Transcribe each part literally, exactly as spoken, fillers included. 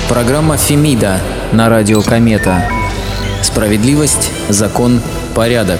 Программа «Фемида» на радио «Комета». Справедливость, закон, порядок.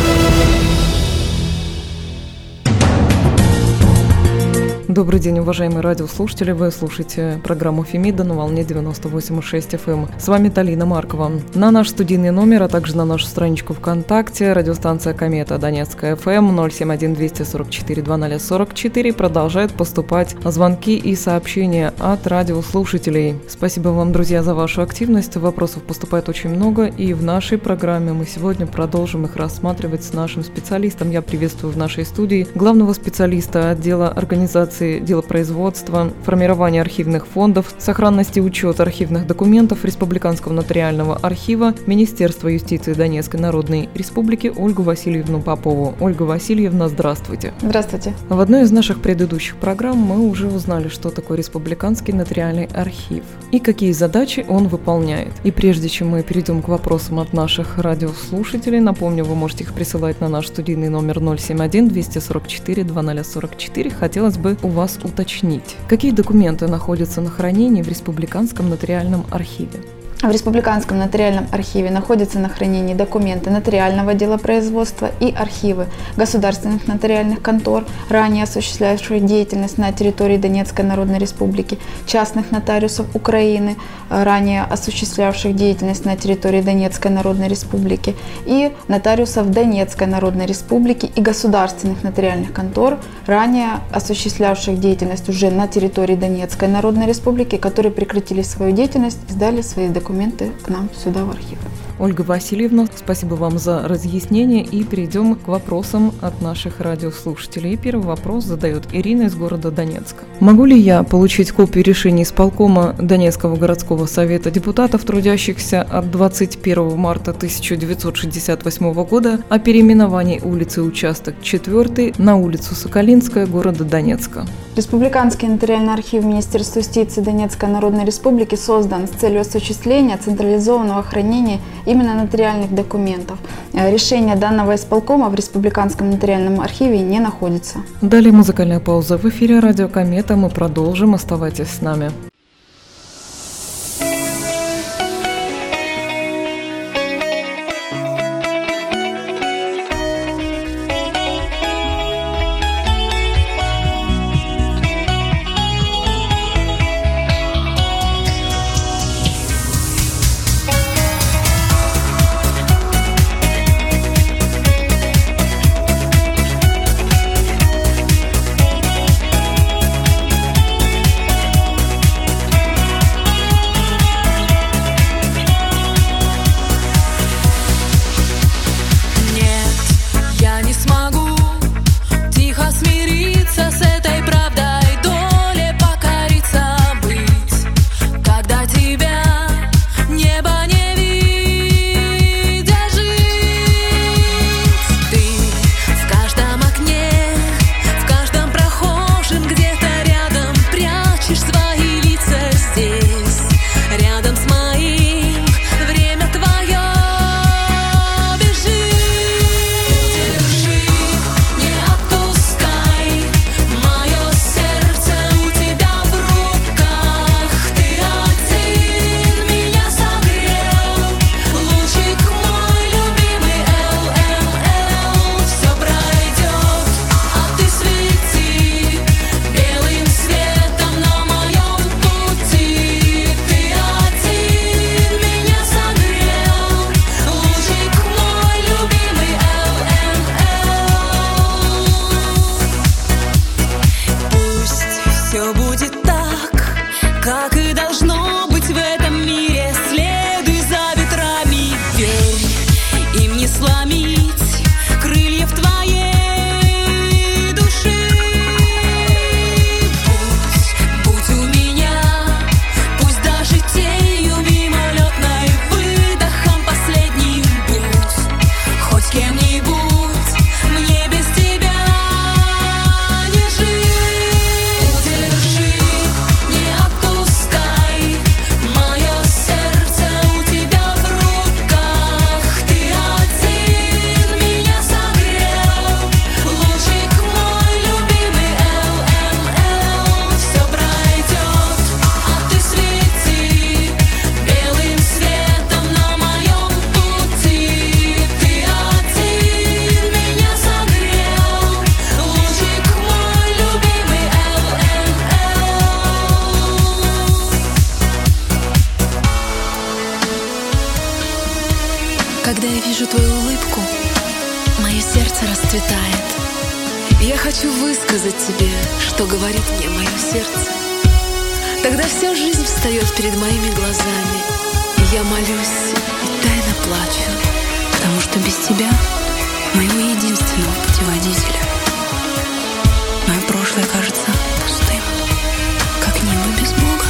Добрый день, уважаемые радиослушатели. Вы слушаете программу «Фемида» на волне девяносто восемь и шесть эф эм. С вами Талина Маркова. На наш студийный номер, а также на нашу страничку ВКонтакте радиостанция «Комета» Донецкая эф эм ноль семь один двести сорок четыре двадцать сорок четыре продолжает поступать звонки и сообщения от радиослушателей. Спасибо вам, друзья, за вашу активность. Вопросов поступает очень много, и в нашей программе мы сегодня продолжим их рассматривать с нашим специалистом. Я приветствую в нашей студии главного специалиста отдела организации делопроизводства, формирования архивных фондов, сохранности и учета архивных документов Республиканского нотариального архива Министерства юстиции Донецкой Народной Республики Ольгу Васильевну Попову. Ольга Васильевна, здравствуйте. Здравствуйте. В одной из наших предыдущих программ мы уже узнали, что такое Республиканский нотариальный архив и какие задачи он выполняет. И прежде чем мы перейдем к вопросам от наших радиослушателей, напомню, вы можете их присылать на наш студийный номер ноль семь один двести сорок четыре двадцать сорок четыре. Хотелось бы у вас уточнить, какие документы находятся на хранении в Республиканском нотариальном архиве. В Республиканском нотариальном архиве находятся на хранении документы нотариального делопроизводства и архивы государственных нотариальных контор, ранее осуществлявших деятельность на территории Донецкой Народной Республики, частных нотариусов Украины, ранее осуществлявших деятельность на территории Донецкой Народной Республики, и нотариусов Донецкой Народной Республики и государственных нотариальных контор, ранее осуществлявших деятельность уже на территории Донецкой Народной Республики, которые прекратили свою деятельность и сдали свои документы документы к нам сюда в архив. Ольга Васильевна, спасибо вам за разъяснение, и перейдем к вопросам от наших радиослушателей. Первый вопрос задает Ирина из города Донецка. Могу ли я получить копию решения исполкома Донецкого городского совета депутатов, трудящихся от двадцать первого марта тысяча девятьсот шестьдесят восьмого года о переименовании улицы участок четвёртый на улицу Соколинская города Донецка? Республиканский нотариальный архив Министерства юстиции Донецкой Народной Республики создан с целью осуществления централизованного хранения именно нотариальных документов. Решение данного исполкома в Республиканском нотариальном архиве не находится. Далее музыкальная пауза в эфире радио «Комета». Мы продолжим. Оставайтесь с нами. Удержи, не отпускай. расцветает. Я хочу высказать тебе, что говорит мне мое сердце. Тогда вся жизнь встает перед моими глазами, и я молюсь и тайно плачу, потому что без тебя, моего единственного путеводителя, мое прошлое кажется пустым, как небо без Бога.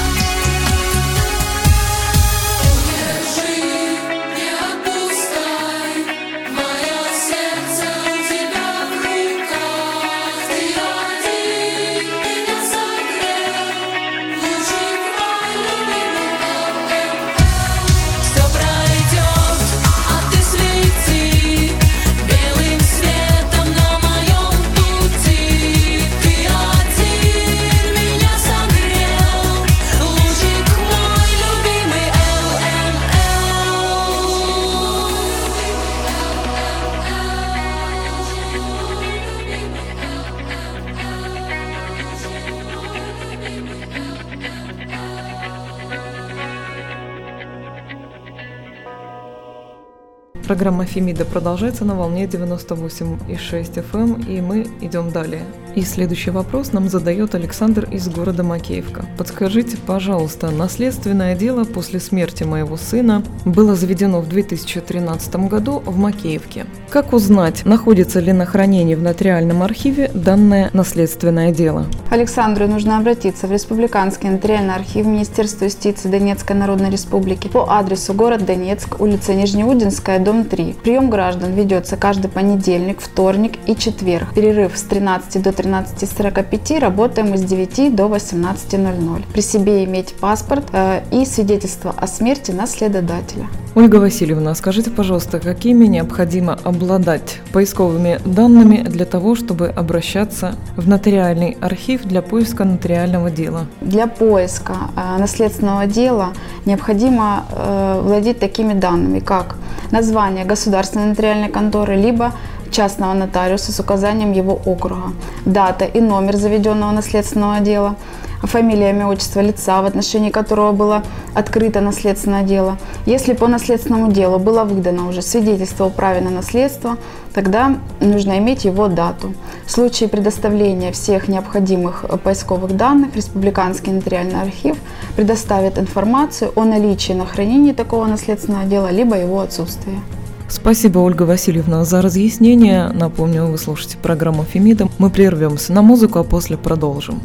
Программа «Фемида» продолжается на волне девяносто восемь и шесть эф эм, и мы идем далее. И следующий вопрос нам задает Александр из города Макеевка. Подскажите, пожалуйста, наследственное дело после смерти моего сына было заведено в две тысячи тринадцатом году в Макеевке. Как узнать, находится ли на хранении в нотариальном архиве данное наследственное дело? Александру нужно обратиться в Республиканский нотариальный архив Министерства юстиции Донецкой Народной Республики по адресу город Донецк, улица Нижнеудинская, дом три. Прием граждан ведется каждый понедельник, вторник и четверг. Перерыв с тринадцати до тринадцати сорока пяти, работаем мы с девяти до восемнадцати ноль-ноль. При себе иметь паспорт э, и свидетельство о смерти наследодателя. Ольга Васильевна, скажите, пожалуйста, какими необходимо обладать поисковыми данными для того, чтобы обращаться в нотариальный архив для поиска нотариального дела? Для поиска э, наследственного дела необходимо э, владеть такими данными, как название государственной нотариальной конторы, либо частного нотариуса с указанием его округа, дата и номер заведенного наследственного дела, фамилия, имя, отчество лица, в отношении которого было открыто наследственное дело. Если по наследственному делу было выдано уже свидетельство о праве на наследство, тогда нужно иметь его дату. В случае предоставления всех необходимых поисковых данных Республиканский нотариальный архив предоставит информацию о наличии на хранении такого наследственного дела, либо его отсутствии. Спасибо, Ольга Васильевна, за разъяснение. Напомню, вы слушаете программу «Фемида». Мы прервемся на музыку, а после продолжим.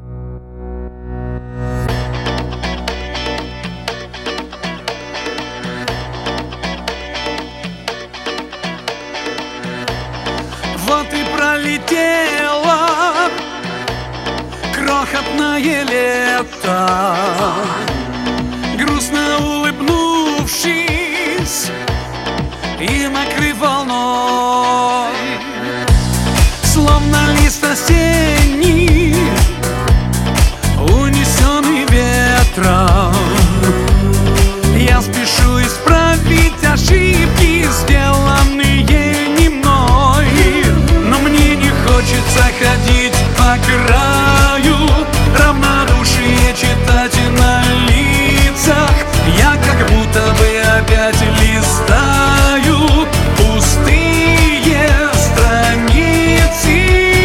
Вот и пролетело крохотное лето, грустно улыбнувшись и накрыв волной, словно лист осенний, унесенный ветром. Я спешу исправить ошибки, сделанные не мной, но мне не хочется ходить по краю, равнодушие читать на лицах. Я как будто бы опять листаю пустые страницы.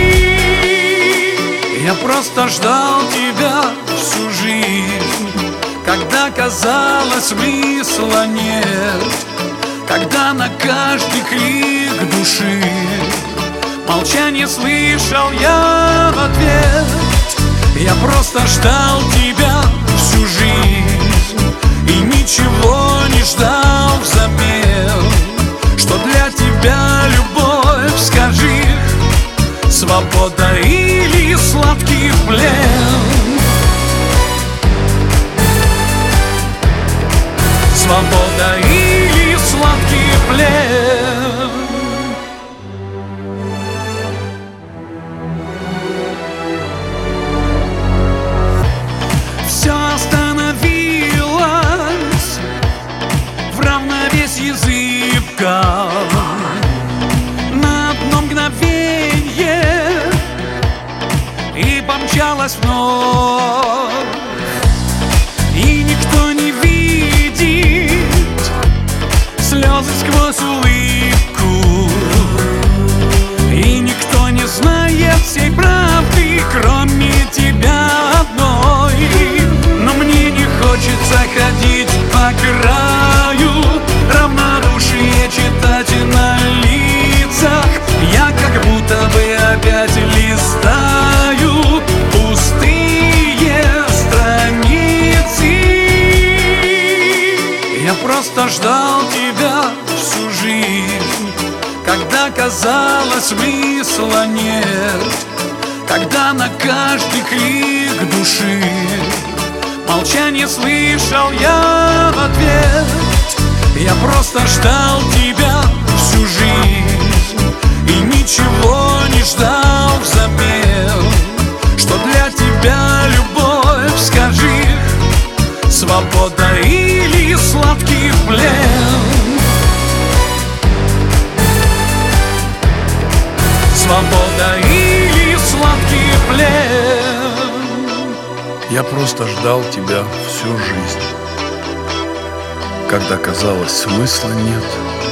Я просто ждал тебя всю жизнь, когда казалось смысла нет, когда на каждый крик души молчание слышал я в ответ. Я просто ждал тебя всю жизнь и ничего не ждал взамен. Что для тебя любовь, скажи, свобода или сладкий плен? Свобода или сладкий плен? Все остановилось в равновесии зыбко, на одно мгновенье, и помчалась вновь. И никто не видит слезы сквозь улыбку. просто ждал тебя всю жизнь, когда казалось смысла нет, когда на каждый крик души молчание слышал я в ответ. Я просто ждал тебя всю жизнь и ничего не ждал взамен. Что для тебя любовь, скажи, свобода или сладкий плен? Свобода или сладкий плен? Я просто ждал тебя всю жизнь, когда казалось смысла нет,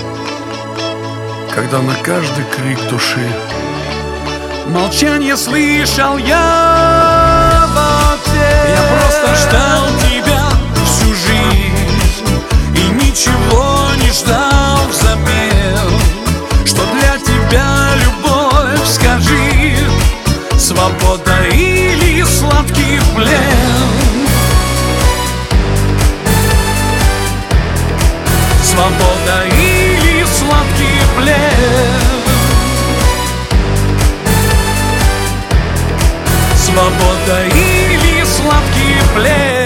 когда на каждый крик души молчание слышал я в ответ. Я просто ждал тебя всю жизнь и ничего не ждал взамен. Что для тебя любовь, скажи, свобода или сладкий плен? Свобода или сладкий плен? Свобода или сладкий плен?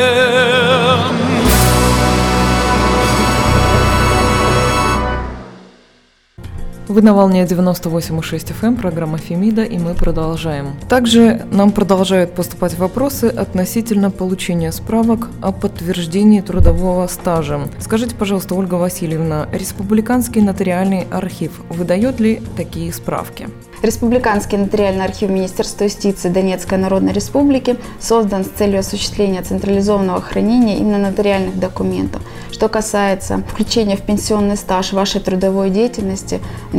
Вы на волне девяносто восемь и шесть эф эм, программа «Фемида», и мы продолжаем. Также нам продолжают поступать вопросы относительно получения справок о подтверждении трудового стажа. Скажите, пожалуйста, Ольга Васильевна, Республиканский нотариальный архив выдает ли такие справки? Республиканский нотариальный архив Министерства юстиции Донецкой Народной Республики создан с целью осуществления централизованного хранения именно нотариальных документов. Что касается включения в пенсионный стаж вашей трудовой деятельности,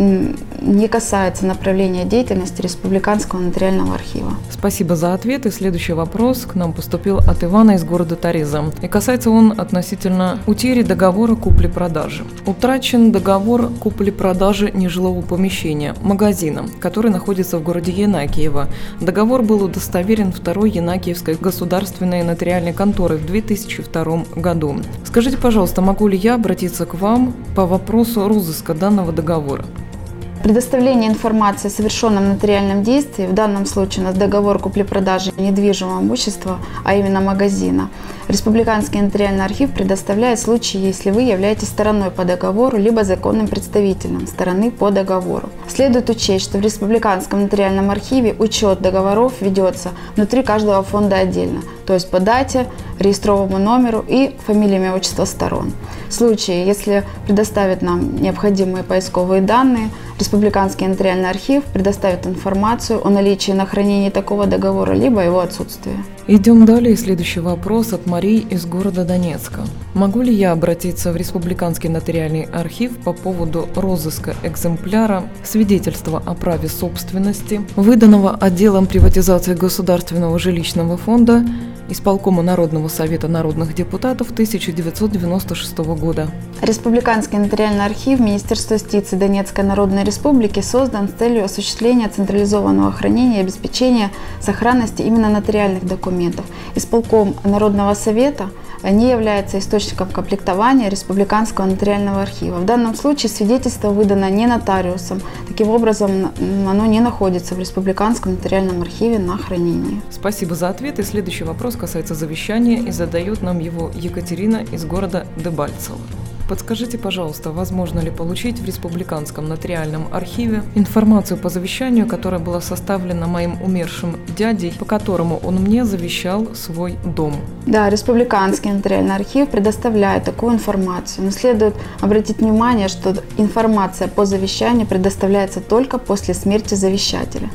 не касается направления деятельности Республиканского нотариального архива. Спасибо за ответ. И следующий вопрос к нам поступил от Ивана из города Тореза. И касается он относительно утери договора купли-продажи. Утрачен договор купли-продажи нежилого помещения, магазина, который находится в городе Янакиево. Договор был удостоверен второй Янакиевской государственной нотариальной конторой в две тысячи втором году. Скажите, пожалуйста, могу ли я обратиться к вам по вопросу розыска данного договора? Предоставление информации о совершенном нотариальном действии, в данном случае у нас договор купли-продажи недвижимого имущества, а именно магазина, Республиканский нотариальный архив предоставляет в случае, если вы являетесь стороной по договору, либо законным представителем стороны по договору. Следует учесть, что в Республиканском нотариальном архиве учет договоров ведется внутри каждого фонда отдельно, то есть по дате, реестровому номеру и фамилии, имя, отчество сторон. В случае, если предоставит нам необходимые поисковые данные, Республиканский нотариальный архив предоставит информацию о наличии на хранении такого договора, либо его отсутствии. Идем далее. Следующий вопрос от Марии из города Донецка. Могу ли я обратиться в Республиканский нотариальный архив по поводу розыска экземпляра свидетельства о праве собственности, выданного отделом приватизации Государственного жилищного фонда Исполкома Народного совета народных депутатов тысяча девятьсот девяносто шестого года? Республиканский нотариальный архив Министерства юстиции Донецкой Народной Республики создан с целью осуществления централизованного хранения и обеспечения сохранности именно нотариальных документов. Исполком Народного совета не является источником комплектования Республиканского нотариального архива. В данном случае свидетельство выдано не нотариусом. Таким образом, оно не находится в Республиканском нотариальном архиве на хранении. Спасибо за ответ. И следующий вопрос касается завещания, и задает нам его Екатерина из города Дебальцево. Подскажите, пожалуйста, возможно ли получить в Республиканском нотариальном архиве информацию по завещанию, которая была составлена моим умершим дядей, по которому он мне завещал свой дом? Да, Республиканский нотариальный архив предоставляет такую информацию. Но следует обратить внимание, что информация по завещанию предоставляется только после смерти завещателя.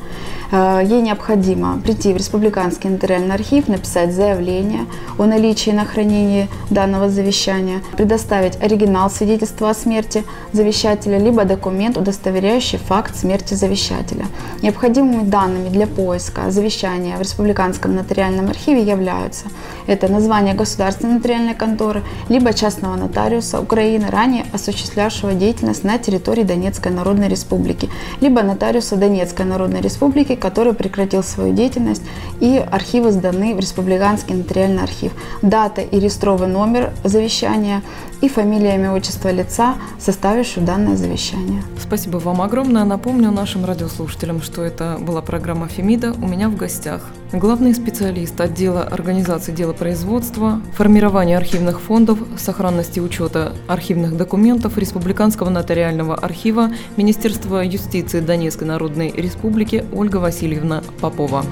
Ей необходимо прийти в Республиканский нотариальный архив, написать заявление о наличии на хранении данного завещания, предоставить оригинал свидетельства о смерти завещателя, либо документ, удостоверяющий факт смерти завещателя. Необходимыми данными для поиска завещания в Республиканском нотариальном архиве являются: это название государственной нотариальной конторы, либо частного нотариуса Украины, ранее осуществлявшего деятельность на территории Донецкой Народной Республики, либо нотариуса Донецкой Народной Республики, который прекратил свою деятельность, и архивы сданы в Республиканский нотариальный архив. Дата и реестровый номер завещания и фамилия, имя, отчество лица, составившего данное завещание. Спасибо вам огромное. Напомню нашим радиослушателям, что это была программа «Фемида». У меня в гостях главный специалист отдела организации делопроизводства, формирования архивных фондов, сохранности и учета архивных документов Республиканского нотариального архива Министерства юстиции Донецкой Народной Республики Ольга Васильевна Попова.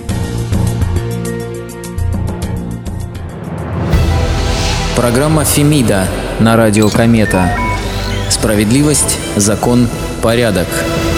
Программа «Фемида» на радио «Комета». Справедливость, закон, порядок.